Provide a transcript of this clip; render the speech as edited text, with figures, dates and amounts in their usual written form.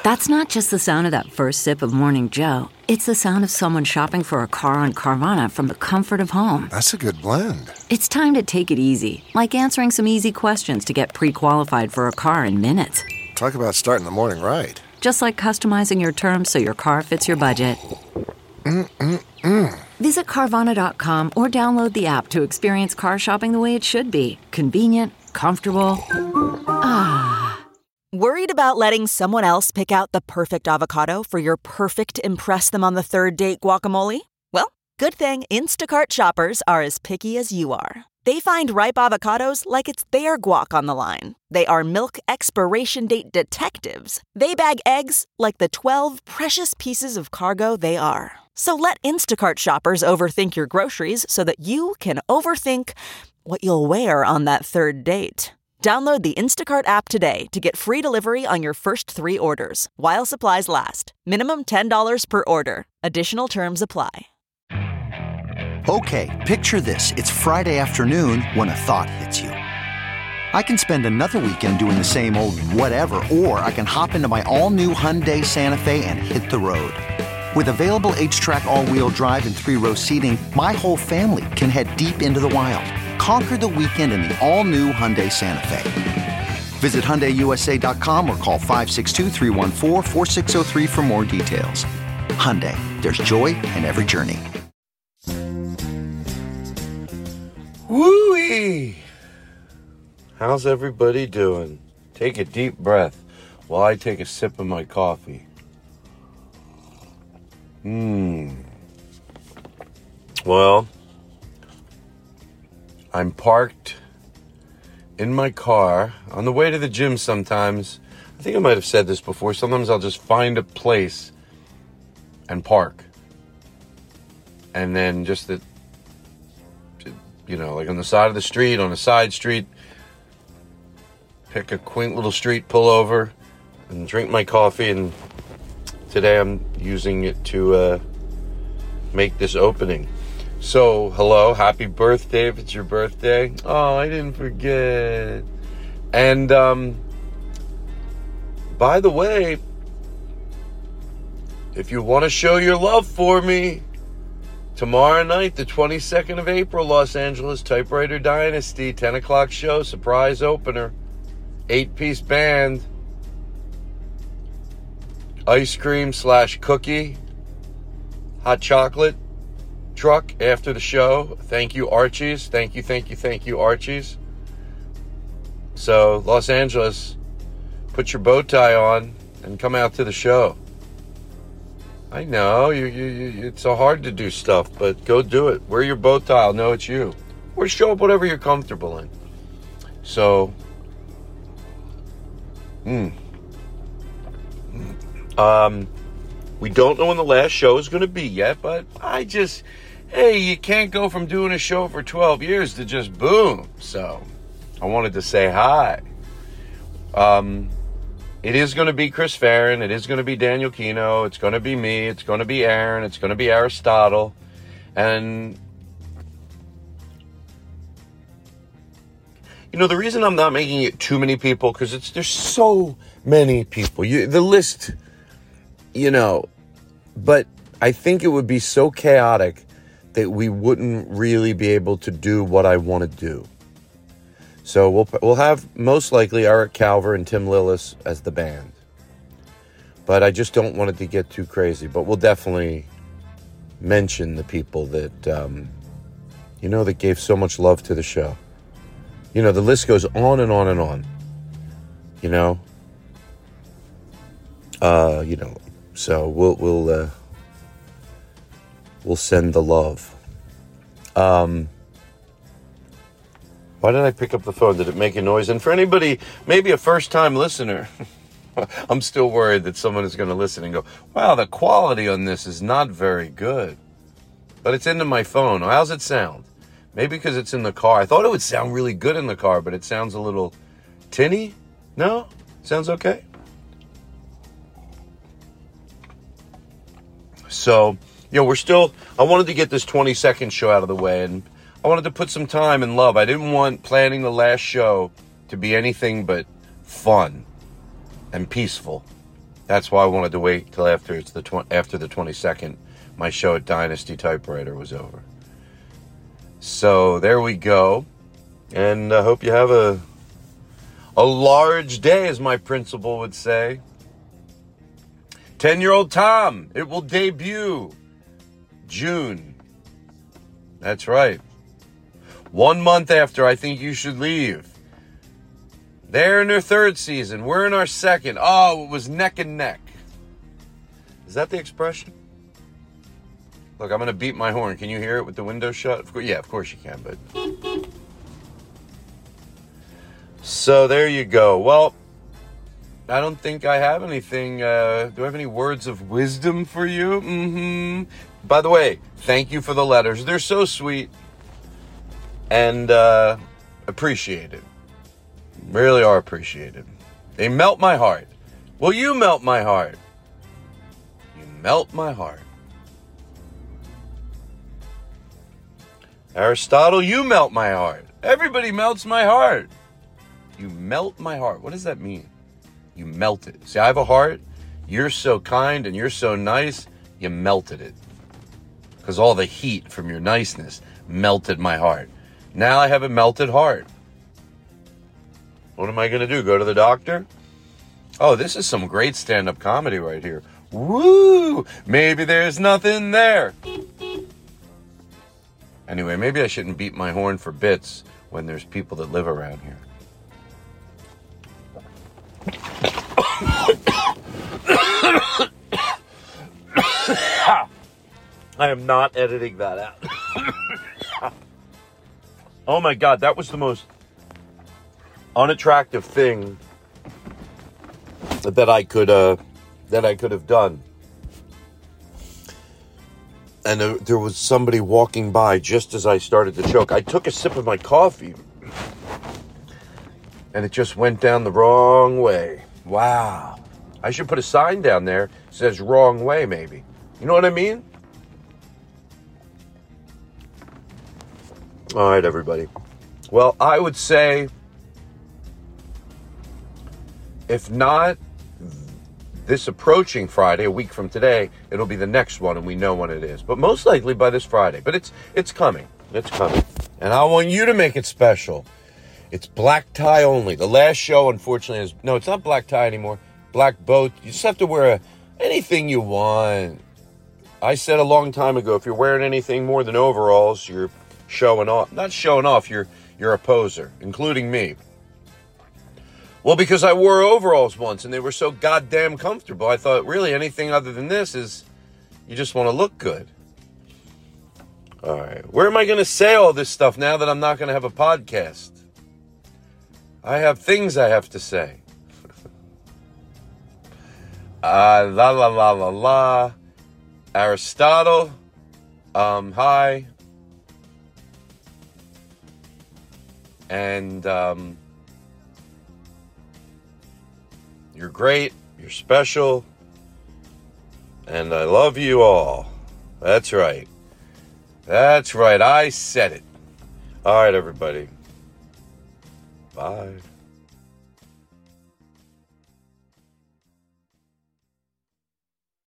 That's not just the sound of that first sip of Morning Joe. It's the sound of someone shopping for a car on Carvana from the comfort of home. That's a good blend. It's time to take it easy, like answering some easy questions to get pre-qualified for a car in minutes. Talk about starting the morning right. Just like customizing your terms so your car fits your budget. Visit Carvana.com or download the app to experience car shopping the way it should be. Convenient, comfortable. Worried about letting someone else pick out the perfect avocado for your perfect impress-them-on-the-third-date guacamole? Well, good thing Instacart shoppers are as picky as you are. They find ripe avocados like it's their guac on the line. They are milk expiration date detectives. They bag eggs like the 12 precious pieces of cargo they are. So let Instacart shoppers overthink your groceries so that you can overthink what you'll wear on that third date. Download the Instacart app today to get free delivery on your first 3 orders, while supplies last. Minimum $10 per order. Additional terms apply. Okay, picture this. It's Friday afternoon when a thought hits you. I can spend another weekend doing the same old whatever, or I can hop into my all-new Hyundai Santa Fe and hit the road. With available H-Track all-wheel drive and 3-row seating, my whole family can head deep into the wild. Conquer the weekend in the all-new Hyundai Santa Fe. Visit HyundaiUSA.com or call 562-314-4603 for more details. Hyundai, there's joy in every journey. Woo-wee! How's everybody doing? Take a deep breath while I take a sip of my coffee. Well, I'm parked in my car on the way to the gym sometimes. I think I might have said this before. Sometimes I'll just find a place and park. And then just like on the side of the street, on a side street, pick a quaint little street, pull over, and drink my coffee. And today I'm using it to make this opening. So, hello, happy birthday if it's your birthday. Oh, I didn't forget. And, by the way, if you want to show your love for me, tomorrow night, the 22nd of April, Los Angeles Typewriter Dynasty, 10 o'clock show, surprise opener, 8-piece band, ice cream / cookie, hot chocolate truck after the show. Thank you, Archie's. Thank you, Archie's. So, Los Angeles, put your bow tie on and come out to the show. I know, it's so hard to do stuff, but go do it. Wear your bow tie, I'll know it's you. Or show up whatever you're comfortable in. So, we don't know when the last show is going to be yet, but hey, you can't go from doing a show for 12 years to just boom. So, I wanted to say hi. It is going to be Chris Farron. It is going to be Daniel Kino. It's going to be me. It's going to be Aaron. It's going to be Aristotle. And, the reason I'm not making it too many people, because there's so many people. The list, but I think it would be so chaotic that we wouldn't really be able to do what I want to do. So we'll have most likely Eric Calver and Tim Lillis as the band. But I just don't want it to get too crazy. But we'll definitely mention the people that, that gave so much love to the show. The list goes on and on and on. So we'll send the love. Why did I pick up the phone? Did it make a noise? And for anybody, maybe a first-time listener, I'm still worried that someone is going to listen and go, wow, the quality on this is not very good. But it's into my phone. How's it sound? Maybe because it's in the car. I thought it would sound really good in the car, but it sounds a little tinny. No? Sounds okay? So, I wanted to get this 20-second show out of the way, and I wanted to put some time and love. I didn't want planning the last show to be anything but fun and peaceful. That's why I wanted to wait till after the 22nd. My show at Dynasty Typewriter was over. So there we go. And I hope you have a large day, as my principal would say. 10-Year-Old Tom. It will debut June. That's right. 1 month after I Think You Should Leave. They're in their third season. We're in our second. Oh, it was neck and neck. Is that the expression? Look, I'm going to beat my horn. Can you hear it with the window shut? Yeah, of course you can, but... So there you go. Well, I don't think I have anything. Do I have any words of wisdom for you? By the way, thank you for the letters. They're so sweet and appreciated. Really are appreciated. They melt my heart. Well, you melt my heart. You melt my heart. Aristotle, you melt my heart. Everybody melts my heart. You melt my heart. What does that mean? You melt it. See, I have a heart. You're so kind and you're so nice. You melted it. Because all the heat from your niceness melted my heart. Now I have a melted heart. What am I going to do? Go to the doctor? Oh, this is some great stand-up comedy right here. Woo! Maybe there's nothing there. Anyway, maybe I shouldn't beat my horn for bits when there's people that live around here. I am not editing that out. Oh my God, that was the most unattractive thing that I could have done. And there was somebody walking by just as I started to choke. I took a sip of my coffee, and it just went down the wrong way. Wow. I should put a sign down there that says wrong way, maybe. You know what I mean? All right, everybody. Well, I would say, if not this approaching Friday, a week from today, it'll be the next one, and we know when it is. But most likely by this Friday. But it's coming. It's coming. And I want you to make it special. It's black tie only. The last show, unfortunately, is... No, it's not black tie anymore. Black boat. You just have to wear anything you want. I said a long time ago, if you're wearing anything more than overalls, you're showing off. Not showing off, you're a poser, including me. Well, because I wore overalls once, and they were so goddamn comfortable, I thought, really, anything other than this is, you just want to look good. All right. Where am I going to say all this stuff now that I'm not going to have a podcast? I have things I have to say. La la la la la. Aristotle. Hi. And, you're great, you're special, and I love you all. That's right. That's right, I said it. All right, everybody. Bye.